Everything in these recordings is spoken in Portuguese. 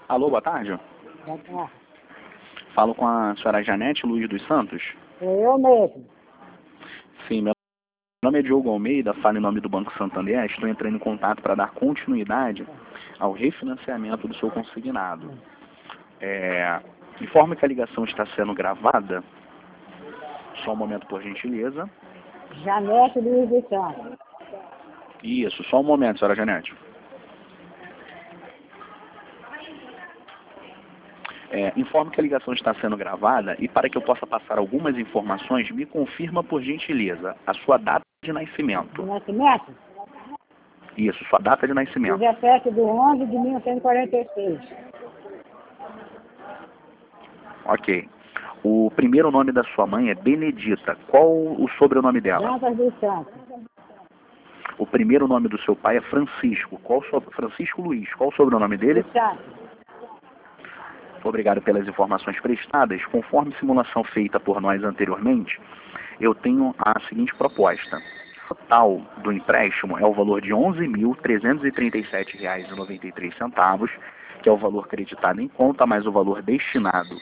Alô, boa tarde. Boa tarde. Falo com a senhora Janete Luiz dos Santos. Sou eu mesmo. Sim, meu nome é Diogo Almeida, falo em nome do Banco Santander. Estou entrando em contato para dar continuidade ao refinanciamento do seu consignado. Informo que a ligação está sendo gravada. Só um momento, por gentileza. Janete Luiz dos Santos. Isso, só um momento, senhora Janete. Informo que a ligação está sendo gravada e para que eu possa passar algumas informações, me confirma, por gentileza, a sua data de nascimento. De nascimento? Isso, sua data de nascimento. 17/11/1946. Ok. O primeiro nome da sua mãe é Benedita. Qual o sobrenome dela? Dantas dos Santos. O primeiro nome do seu pai é Francisco. Francisco Luiz. Qual o sobrenome dele? Dos Santos. Obrigado pelas informações prestadas. Conforme simulação feita por nós anteriormente, eu tenho a seguinte proposta. O total do empréstimo é o valor de R$ 11.337,93, que é o valor creditado em conta, mais o valor destinado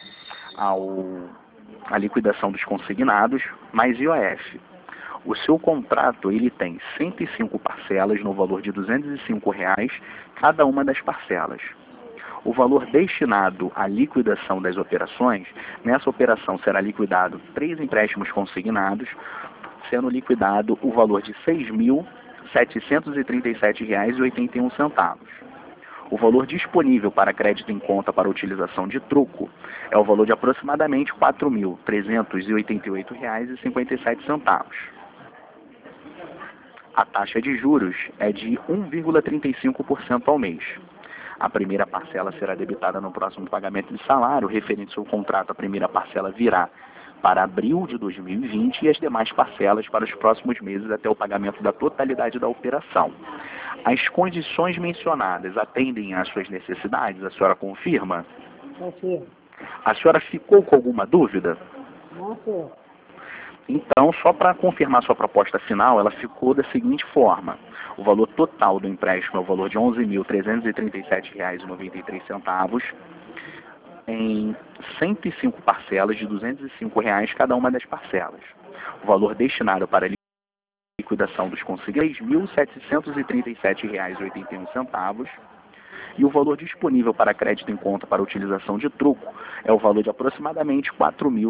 à liquidação dos consignados, mais IOF. O seu contrato ele tem 105 parcelas no valor de R$ 205, cada uma das parcelas. O valor destinado à liquidação das operações, nessa operação será liquidado 3 empréstimos consignados, sendo liquidado o valor de R$ 6.737,81. O valor disponível para crédito em conta para utilização de troco é o valor de aproximadamente R$ 4.388,57. A taxa de juros é de 1,35% ao mês. A primeira parcela será debitada no próximo pagamento de salário. Referente ao contrato, a primeira parcela virá para abril de 2020 e as demais parcelas para os próximos meses até o pagamento da totalidade da operação. As condições mencionadas atendem às suas necessidades? A senhora confirma? Confirmo. A senhora ficou com alguma dúvida? Não sei. Então, só para confirmar sua proposta final, ela ficou da seguinte forma. O valor total do empréstimo é o valor de R$ 11.337,93, em 105 parcelas de R$ 205 cada uma das parcelas. O valor destinado para a liquidação dos consignados é R$ 1.737,81. E o valor disponível para crédito em conta para utilização de troco é o valor de aproximadamente R$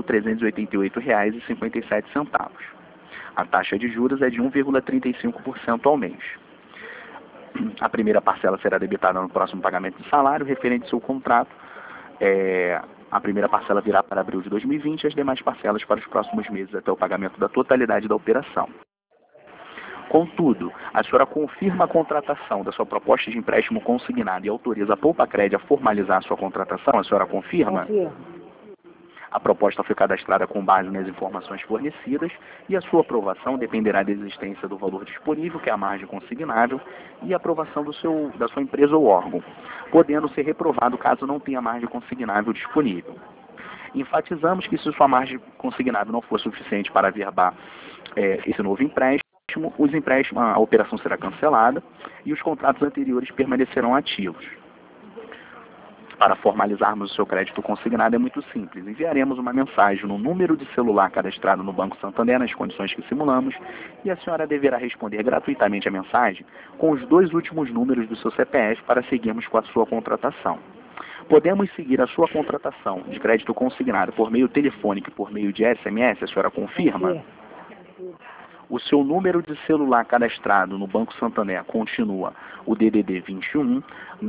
4.388,57. A taxa de juros é de 1,35% ao mês. A primeira parcela será debitada no próximo pagamento de salário. Referente ao seu contrato, a primeira parcela virá para abril de 2020 e as demais parcelas para os próximos meses até o pagamento da totalidade da operação. Contudo, a senhora confirma a contratação da sua proposta de empréstimo consignado e autoriza a Poupa-Cred a formalizar a sua contratação? A senhora confirma? Confirmo. A proposta foi cadastrada com base nas informações fornecidas e a sua aprovação dependerá da existência do valor disponível, que é a margem consignável, e a aprovação da sua empresa ou órgão, podendo ser reprovado caso não tenha margem consignável disponível. Enfatizamos que se sua margem consignável não for suficiente para averbar esse novo empréstimo, a operação será cancelada e os contratos anteriores permanecerão ativos. Para formalizarmos o seu crédito consignado é muito simples. Enviaremos uma mensagem no número de celular cadastrado no Banco Santander nas condições que simulamos e a senhora deverá responder gratuitamente a mensagem com os 2 últimos números do seu CPF para seguirmos com a sua contratação. Podemos seguir a sua contratação de crédito consignado por meio telefônico e por meio de SMS? A senhora confirma? Confirmo. O seu número de celular cadastrado no Banco Santander continua o DDD 21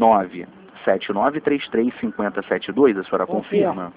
97933 5072. A senhora confirma?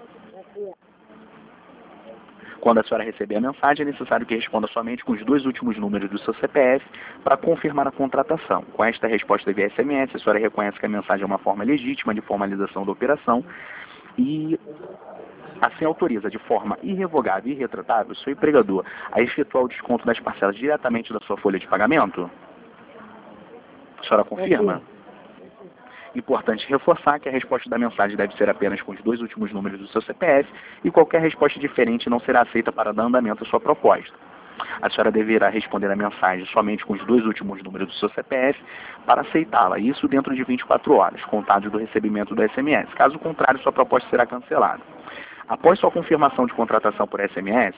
Quando a senhora receber a mensagem, é necessário que responda somente com os 2 últimos números do seu CPF para confirmar a contratação. Com esta resposta via SMS, a senhora reconhece que a mensagem é uma forma legítima de formalização da operação e assim autoriza de forma irrevogável e irretratável o seu empregador a efetuar o desconto das parcelas diretamente da sua folha de pagamento? A senhora confirma? Importante reforçar que a resposta da mensagem deve ser apenas com os 2 últimos números do seu CPF e qualquer resposta diferente não será aceita para dar andamento à sua proposta. A senhora deverá responder a mensagem somente com os 2 últimos números do seu CPF para aceitá-la, isso dentro de 24 horas, contados do recebimento do SMS. Caso contrário, sua proposta será cancelada. Após sua confirmação de contratação por SMS,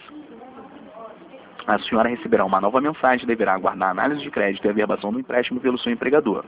a senhora receberá uma nova mensagem e deverá aguardar a análise de crédito e a averbação do empréstimo pelo seu empregador.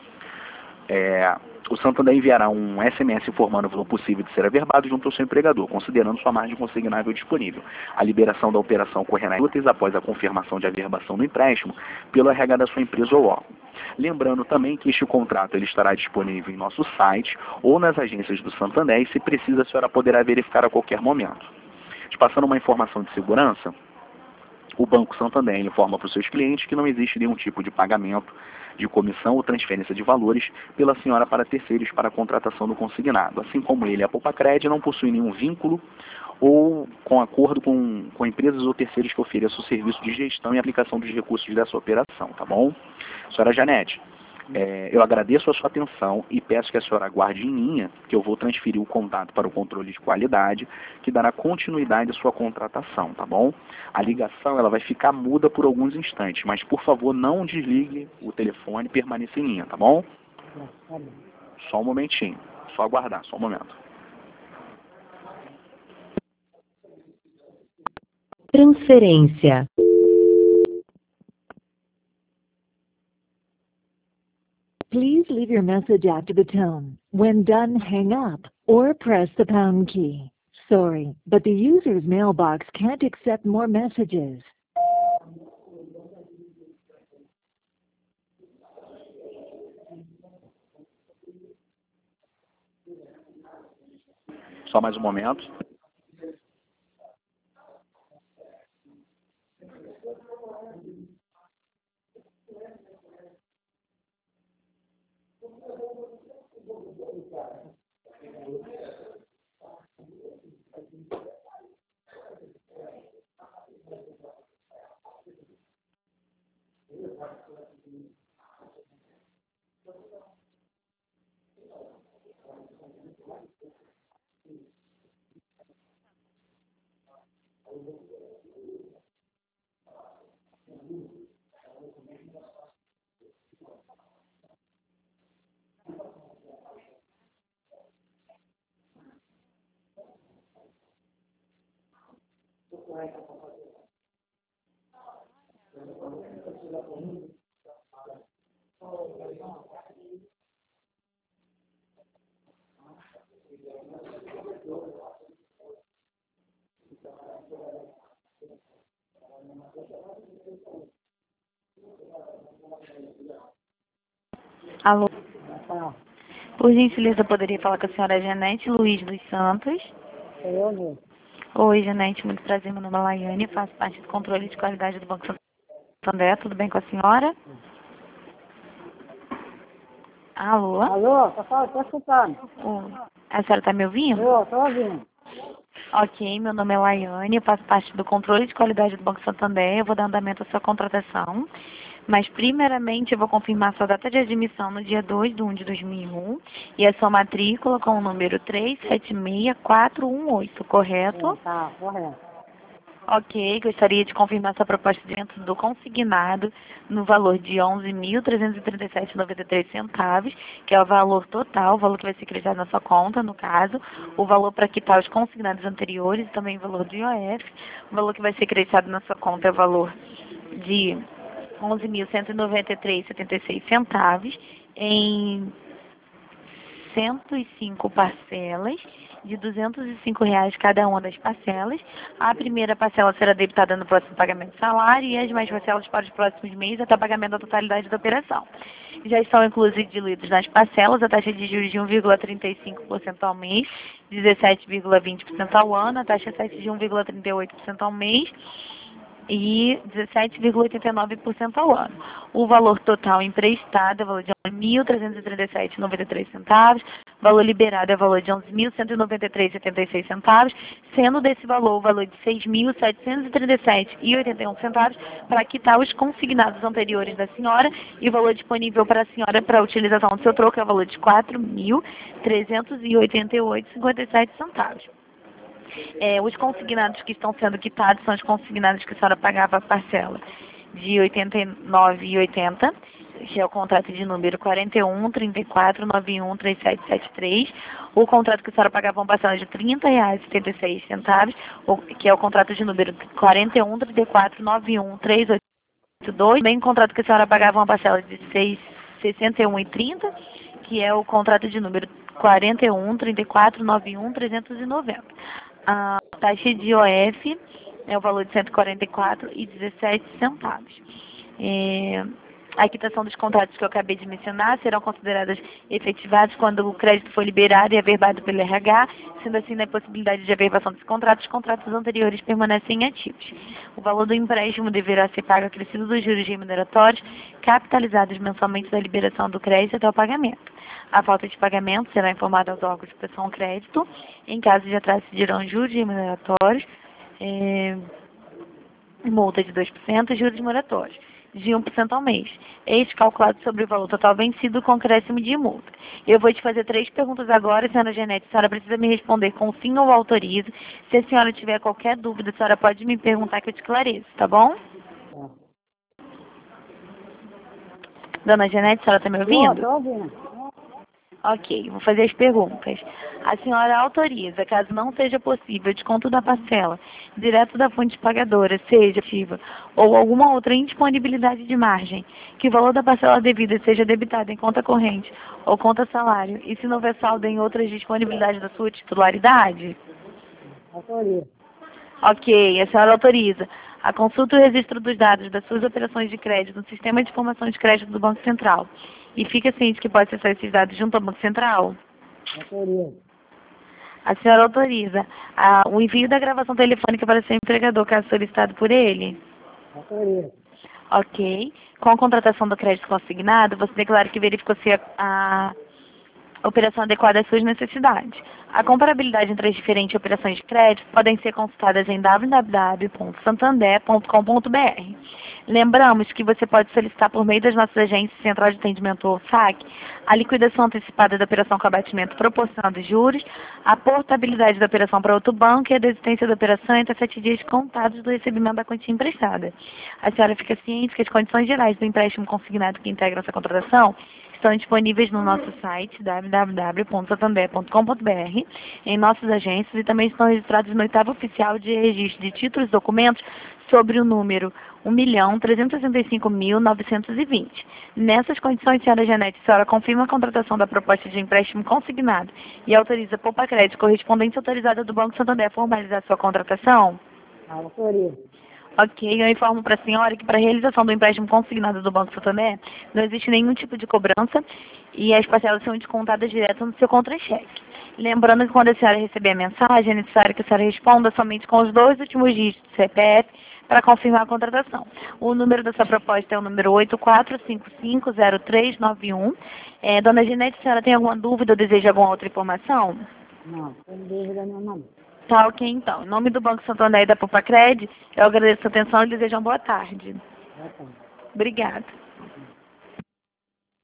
O Santander enviará um SMS informando o valor possível de ser averbado junto ao seu empregador, considerando sua margem consignável disponível. A liberação da operação ocorrerá em úteis após a confirmação de averbação do empréstimo pelo RH da sua empresa ou órgão. Lembrando também que este contrato ele estará disponível em nosso site ou nas agências do Santander e, se precisa, a senhora poderá verificar a qualquer momento. Te passando uma informação de segurança, o Banco Santander informa para os seus clientes que não existe nenhum tipo de pagamento de comissão ou transferência de valores pela senhora para terceiros para a contratação do consignado. Assim como ele, a Poupacred não possui nenhum vínculo ou com acordo com empresas ou terceiros que ofereçam o serviço de gestão e aplicação dos recursos dessa operação, tá bom? Senhora Janete, eu agradeço a sua atenção e peço que a senhora aguarde em linha, que eu vou transferir o contato para o controle de qualidade, que dará continuidade à sua contratação, tá bom? A ligação ela vai ficar muda por alguns instantes, mas por favor não desligue o telefone e permaneça em linha, tá bom? Só um momentinho, só aguardar, só um momento. Transferência. Please leave your message after the tone. When done, hang up or press the pound key. Sorry, but the user's mailbox can't accept more messages. Só mais um momento. Alô, Tá. por gentileza, poderia falar com a senhora Janete Luiz dos Santos? Sou eu mesmo. Oi, Janete, muito prazer, meu nome é Laiane, faço parte do controle de qualidade do Banco Santander, tudo bem com a senhora? Alô? Alô, tô escutando. A senhora está me ouvindo? Tô ouvindo. Ok, meu nome é Laiane, eu faço parte do controle de qualidade do Banco Santander, eu vou dar andamento à sua contratação, mas primeiramente eu vou confirmar sua data de admissão no dia 2/1/2001 e a sua matrícula com o número 376418, correto? Tá, correto. Ok, gostaria de confirmar sua proposta dentro do consignado no valor de R$ 11.337,93, que é o valor total, o valor que vai ser creditado na sua conta, no caso, o valor para quitar os consignados anteriores e também o valor do IOF. O valor que vai ser creditado na sua conta é o valor de R$ 11.193,76 em 105 parcelas de R$ 205 cada uma das parcelas. A primeira parcela será debitada no próximo pagamento do salário e as mais parcelas para os próximos meses até o pagamento da totalidade da operação. Já estão inclusos e diluídos nas parcelas a taxa de juros de 1,35% ao mês, 17,20% ao ano, a taxa de 1,38% ao mês e 17,89% ao ano. O valor total emprestado é o valor de R$ 1.337,93, valor liberado é o valor de R$ 11.193,76, sendo desse valor o valor de R$ 6.737,81 para quitar os consignados anteriores da senhora e o valor disponível para a senhora para a utilização do seu troco é o valor de R$ 4.388,57. Os consignados que estão sendo quitados são os consignados que a senhora pagava a parcela de R$ 89,80, que é o contrato de número 4134913773, o contrato que a senhora pagava uma parcela de R$ 30,76, que é o contrato de número 4134913882, também o contrato que a senhora pagava uma parcela de R$ 61,30, que é o contrato de número 4134913990. A taxa de IOF é o valor de R$ 144,17. A quitação dos contratos que eu acabei de mencionar serão consideradas efetivadas quando o crédito for liberado e averbado pelo RH, sendo assim, na possibilidade de averbação dos contratos, os contratos anteriores permanecem ativos. O valor do empréstimo deverá ser pago acrescido dos juros remuneratórios, capitalizados mensalmente da liberação do crédito até o pagamento. A falta de pagamento será informada aos órgãos de proteção ao crédito. Em caso de atraso, dirão juros remuneratórios, multa de 2% e juros moratórios de 1% ao mês. Este calculado sobre o valor total vencido com acréscimo de multa. Eu vou te fazer 3 perguntas agora, senhora Janete. A senhora precisa me responder com sim ou autorizo. Se a senhora tiver qualquer dúvida, a senhora pode me perguntar que eu te esclareço, tá bom? Dona Janete, a senhora está me ouvindo? Estou ouvindo. Ok, vou fazer as perguntas. A senhora autoriza, caso não seja possível, desconto da parcela direto da fonte pagadora, seja ativa, ou alguma outra indisponibilidade de margem, que o valor da parcela devida seja debitado em conta corrente ou conta salário, e se não houver saldo em outras disponibilidades da sua titularidade? Autorizo. Ok, a senhora autoriza a consulta e o registro dos dados das suas operações de crédito no Sistema de Informação de Crédito do Banco Central. E fica ciente que pode acessar esses dados junto ao Banco Central? Autorizo. A senhora autoriza o envio da gravação telefônica para seu empregador, caso solicitado por ele? Autorizo. Ok. Com a contratação do crédito consignado, você declara que verificou se a operação adequada às suas necessidades. A comparabilidade entre as diferentes operações de crédito podem ser consultadas em www.santander.com.br. Lembramos que você pode solicitar por meio das nossas agências Central de Atendimento ou SAC a liquidação antecipada da operação com abatimento proporcional dos juros, a portabilidade da operação para outro banco e a desistência da operação entre 7 dias contados do recebimento da quantia emprestada. A senhora fica ciente que as condições gerais do empréstimo consignado que integram essa contratação estão disponíveis no nosso site www.santander.com.br, em nossas agências, e também estão registrados no 8º oficial de registro de títulos e documentos sobre o número 1.365.920. Nessas condições, senhora Janete, a senhora confirma a contratação da proposta de empréstimo consignado e autoriza a Poupa Crédito correspondente autorizada do Banco Santander a formalizar sua contratação? Autorizo. Ok, eu informo para a senhora que para a realização do empréstimo consignado do Banco Santander não existe nenhum tipo de cobrança e as parcelas são descontadas direto no seu contra-cheque. Lembrando que quando a senhora receber a mensagem, é necessário que a senhora responda somente com os 2 últimos dígitos do CPF para confirmar a contratação. O número da sua proposta é o número 84550391. Dona Ginete, a senhora tem alguma dúvida ou deseja alguma outra informação? Não, sem dúvida nenhuma. Tá, ok, então. Em nome do Banco Santander e da Poupa Crédito, eu agradeço a atenção e desejo uma boa tarde. Já tá. Obrigada.